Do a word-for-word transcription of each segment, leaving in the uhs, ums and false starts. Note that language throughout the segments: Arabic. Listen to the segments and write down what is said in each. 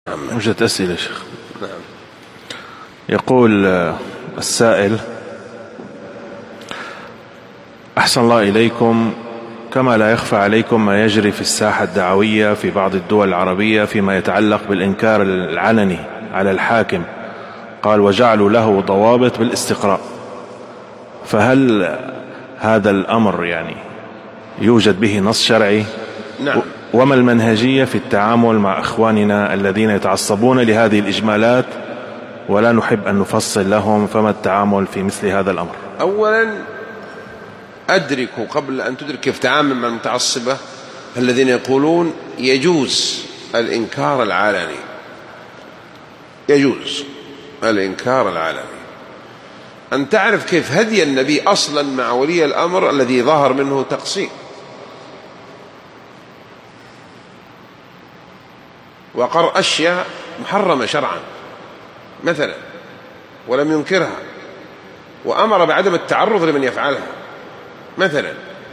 وجدت أسئلة شيخ. نعم. يقول السائل: أحسن الله إليكم، كما لا يخفى عليكم ما يجري في الساحة الدعوية في بعض الدول العربية فيما يتعلق بالإنكار العلني على الحاكم، قال وجعلوا له ضوابط بالاستقراء، فهل هذا الأمر يعني يوجد به نص شرعي؟ نعم. وما المنهجية في التعامل مع أخواننا الذين يتعصبون لهذه الإجمالات ولا نحب أن نفصل لهم، فما التعامل في مثل هذا الأمر؟ أولا أدركوا قبل أن تدرك كيف تعامل مع المتعصبة الذين يقولون يجوز الإنكار العلني، يجوز الإنكار العلني، أن تعرف كيف هدي النبي أصلا مع ولي الأمر الذي ظهر منه تقصير، وقر أشياء محرمة شرعا مثلا ولم ينكرها، وأمر بعدم التعرض لمن يفعلها مثلا.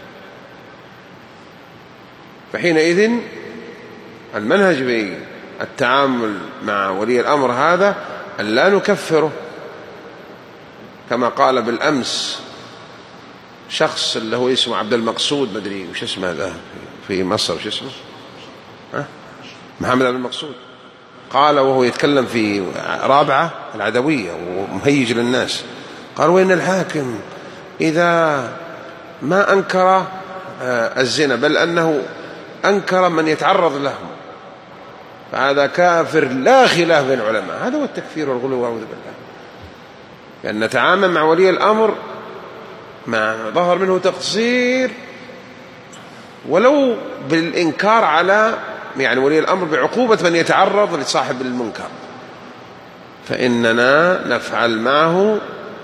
فحينئذ المنهج في التعامل مع ولي الأمر هذا أن لا نكفره، كما قال بالأمس شخص اللي هو اسمه عبد المقصود، مدري وش اسمه هذا في مصر، وش اسمه ها؟ محمد عبد المقصود، قال وهو يتكلم في رابعة العدوية ومهيج للناس، قال وإن الحاكم إذا ما أنكر الزنا بل أنه أنكر من يتعرض لهم فهذا كافر لا خلاف بين العلماء. هذا هو التكفير والغلو والعياذ بالله، لأن نتعامل مع ولي الأمر مع ظهر منه تقصير ولو بالإنكار على يعني ولي الأمر بعقوبة من يتعرض لصاحب المنكر، فإننا نفعل معه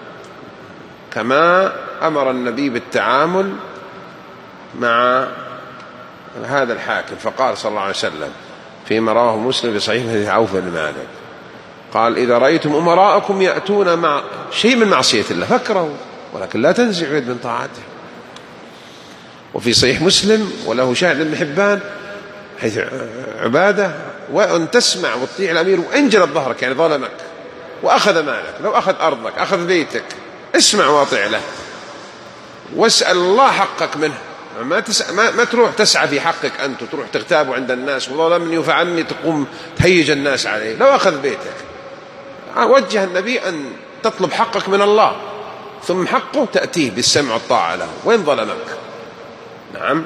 كما أمر النبي بالتعامل مع هذا الحاكم. فقال صلى الله عليه وسلم فيما رواه مسلم في صحيح حديث عوف بن مالك قال إذا رأيتم أمراءكم يأتون مع شيء من معصية الله فاكرهوا ولكن لا تنزعوا يد من طاعته. وفي صحيح مسلم وله شاهد ابن حبان حيث عبادة وأن تسمع وتطيع الأمير وإن جلد ظهرك يعني ظلمك وأخذ مالك، لو أخذ أرضك أخذ بيتك اسمع واطع له واسأل الله حقك منه، ما, تسأل ما, ما تروح تسعى في حقك أنت وتروح تغتاب عند الناس وظلمني وفعلني تقوم تهيج الناس عليه. لو أخذ بيتك وجه النبي أن تطلب حقك من الله ثم حقه تأتيه بالسمع والطاعة له وإن ظلمك. نعم.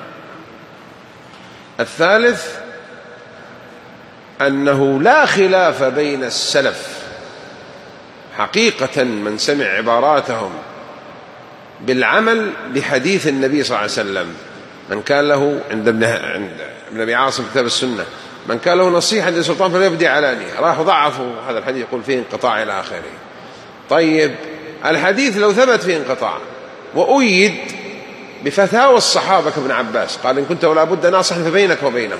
الثالث أنه لا خلاف بين السلف حقيقة من سمع عباراتهم بالعمل بحديث النبي صلى الله عليه وسلم، من كان له عند ابن ابن أبي عاصم كتاب السنة من كان له نصيحة للسلطان فليبدي علانية، راحوا ضعفوا هذا الحديث يقول فيه انقطاع إلى آخره. طيب الحديث لو ثبت فيه انقطاع وأيد بفتاوى الصحابة كابن عباس قال إن كنت ولا بد ناصحا فبينك وبينه،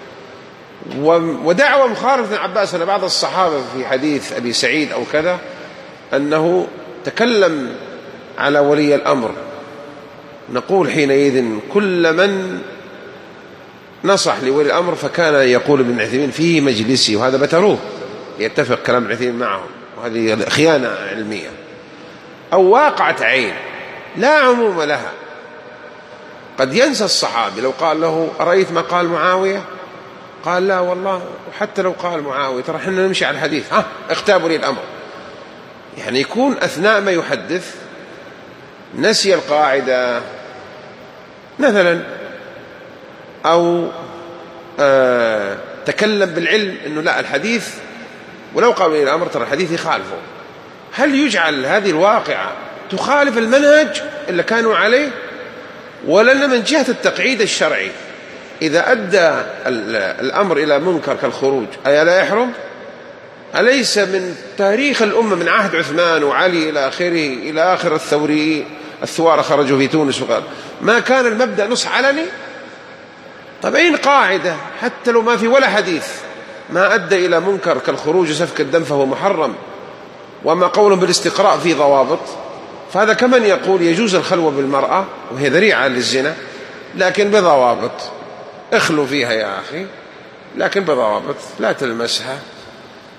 ودعوة مخالفة ابن عباس أن بعض الصحابة في حديث أبي سعيد أو كذا أنه تكلم على ولي الأمر، نقول حينئذ كل من نصح لولي الأمر فكان يقول ابن عثيمين في مجلسي، وهذا بتروه يتفق كلام ابن عثيمين معهم، وهذه خيانة علمية أو واقعة عين لا عموم لها. قد ينسى الصحابي لو قال له أرأيت ما قال معاوية قال لا والله، وحتى لو قال معاوية ترى حنا نمشي على الحديث ها اختابوا لي الأمر، يعني يكون أثناء ما يحدث نسي القاعدة مثلا أو آه تكلم بالعلم أنه لا الحديث ولو قالوا لي الأمر ترى الحديث يخالفه. هل يجعل هذه الواقعة تخالف المنهج اللي كانوا عليه؟ ولن من جهة التقعيد الشرعي إذا أدى الأمر إلى منكر كالخروج أي لا يحرم؟ أليس من تاريخ الأمة من عهد عثمان وعلي إلى آخره إلى آخر الثوري الثوار خرجوا في تونس وقال ما كان المبدأ نص علني؟ طبعين قاعدة حتى لو ما في ولا حديث ما أدى إلى منكر كالخروج وسفك الدم فهو محرم، وما قول بالاستقراء في ضوابط، فهذا كمن يقول يجوز الخلوة بالمرأة وهي ذريعة للزنا لكن بضوابط، اخلوا فيها يا أخي لكن بضوابط، لا تلمسها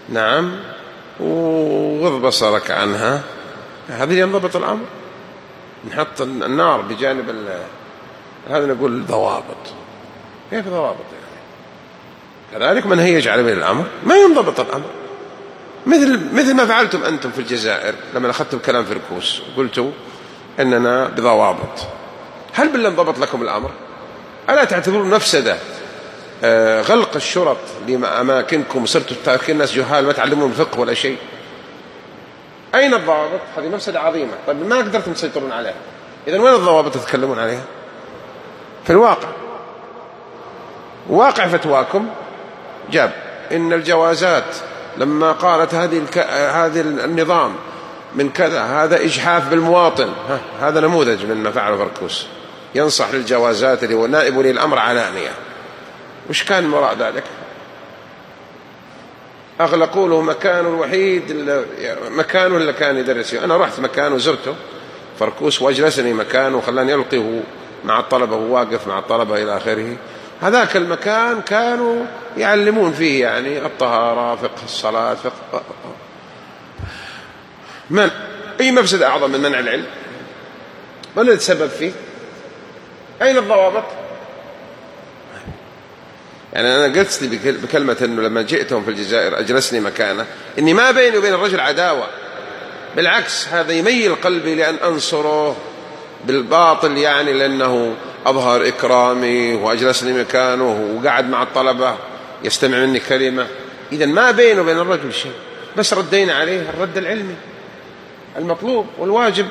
نعم، وغض بصرك عنها، هذه ينضبط الأمر. نحط النار بجانب ال... هذا نقول ضوابط. كيف ضوابط يعني؟ كذلك من هيج على من الأمر ما ينضبط الأمر، مثل مثل ما فعلتم أنتم في الجزائر لما أخذتم كلام في ركوس وقلتوا أننا بضوابط. هل بالله انضبط لكم الأمر؟ ألا تعتبرون مفسدة آه غلق الشرط لأماكنكم وصرتوا تاركين الناس جهال ما تعلمون الفقه ولا شيء؟ أين الضوابط؟ هذه مفسدة عظيمة. طيب ما قدرتم تسيطرون عليها، إذن وين الضوابط تتكلمون عليها؟ في الواقع، واقع فتواكم جاب إن الجوازات لما قالت هذه الك... هذه النظام من كذا هذا إجحاف بالمواطن، هذا نموذج من ما فعله فركوس، ينصح للجوازات اللي هو نائب ولي الأمر علانية. وش كان وراء ذلك؟ أغلقوا له مكانه الوحيد اللي مكانه اللي كان يدرس فيه. أنا رحت مكانه وزرته فركوس وأجلسني مكانه وخلاني يلقيه مع الطلبة وواقف مع الطلبة إلى آخره. هذاك المكان كانوا يعلمون فيه يعني الطهارة، فقه الصلاة، فقه من أي مفسدة أعظم من منع العلم؟ من اللي تسبب فيه؟ أين الضوابط؟ يعني أنا قلت لي بكلمة أنه لما جئتهم في الجزائر أجلسني مكانه إني ما بيني وبين الرجل عداوة، بالعكس هذا يميل قلبي لأن أنصره بالباطل، يعني لأنه أظهر إكرامي وأجلسني مكانه وقعد مع الطلبة يستمع مني كلمة. إذن ما بينه وبين الرجل شيء، بس ردينا عليه الرد العلمي المطلوب والواجب.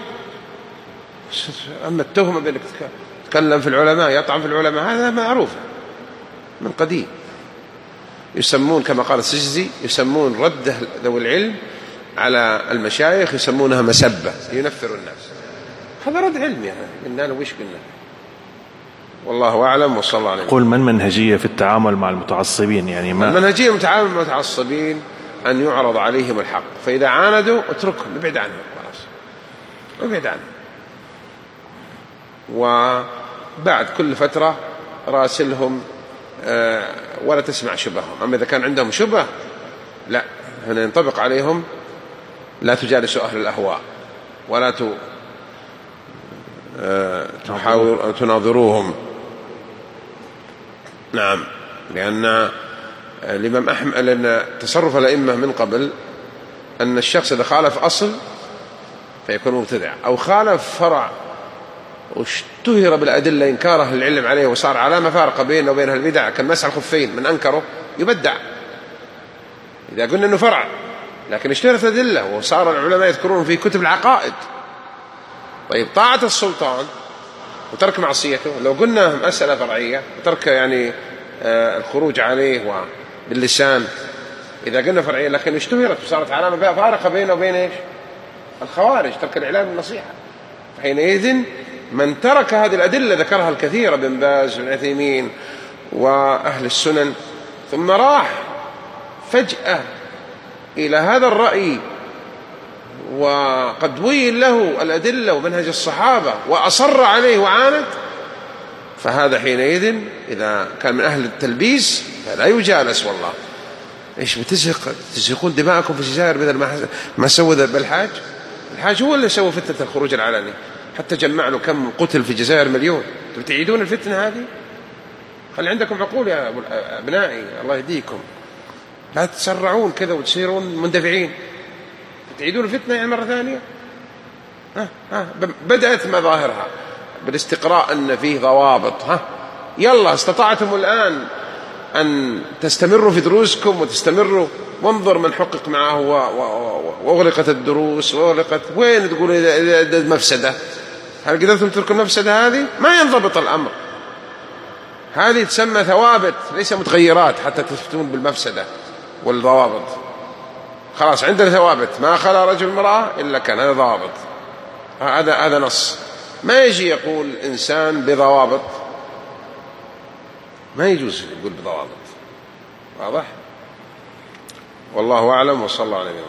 أما التهمة بأنك تتكلم في العلماء يطعن في العلماء هذا معروف من قديم. يسمون كما قال السجزي يسمون رد ذوي العلم على المشايخ يسمونها مسبة، ينفر الناس. هذا رد علمي يعني قلنا وش قلنا. والله أعلم وصلى الله عليه وسلم. قل من منهجية في التعامل مع المتعصبين؟ يعني ما المنهجية المتعامل مع المتعصبين أن يعرض عليهم الحق، فإذا عاندوا اتركهم ابعد عنهم خلاص، ابعد عنهم. وبعد كل فترة راسلهم أه ولا تسمع شبههم. أما إذا كان عندهم شبه لا، هنا ينطبق عليهم لا تجالسوا أهل الأهواء ولا ت أه تحاولوا أن تناظروهم. نعم، لأن الإمام أحمد لأن تصرف الأئمة من قبل أن الشخص إذا خالف أصل فيكون مبتدع، أو خالف فرع واشتهر بالأدلة إنكاره العلم عليه وصار علامة فارقة بينه وبين البدع كالمسح الخفين، من أنكره يبدع. إذا قلنا أنه فرع لكن اشتهرت أدلة وصار العلماء يذكرون في كتب العقائد. طيب طاعة السلطان وترك معصيته، لو قلنا مسألة فرعية وترك يعني آه الخروج عليه باللسان، إذا قلنا فرعية لكن اشتهرت وصارت علامة فارقة بينه وبين إيش؟ الخوارج، ترك الإعلام بالنصيحة. حينئذ من ترك هذه الأدلة ذكرها الكثير بن باز بن عثيمين وأهل السنن ثم راح فجأة إلى هذا الرأي وقد وين له الأدلة ومنهج الصحابة وأصر عليه وعاند، فهذا حينئذ إذا كان من أهل التلبيس فلا يجالس. والله إيش بتزهق تزهقون دماءكم في الجزائر بدل ما ما سوى ذا بالحاج. الحاج هو اللي سوى فتنة الخروج العلني، حتى جمع له كم قتل في الجزائر مليون. تعيدون الفتنة هذه؟ خلي عندكم عقول يا أبنائي، الله يهديكم، لا تسرعون كذا وتصيرون مندفعين. تعيدون الفتنة يعني مرة ثانية. ها ها بدأت مظاهرها بالاستقراء أن فيه ضوابط. ها يلا استطعتم الآن أن تستمروا في دروسكم وتستمروا، وانظر من حقق معه وأغلقت الدروس وأغلقت. وين تقول إذا مفسدة؟ هل قدرتم تتركوا المفسدة هذه؟ ما ينضبط الأمر. هذه تسمى ثوابت ليس متغيرات حتى تفتون بالمفسدة والضوابط. خلاص عندنا ثوابت، ما خلا رجل المرأة إلا كان هذا ضابط، هذا هذا نص. ما يجي يقول إنسان بضوابط، ما يجوز يقول بضوابط. واضح؟ والله أعلم وصلى الله عليه وسلم.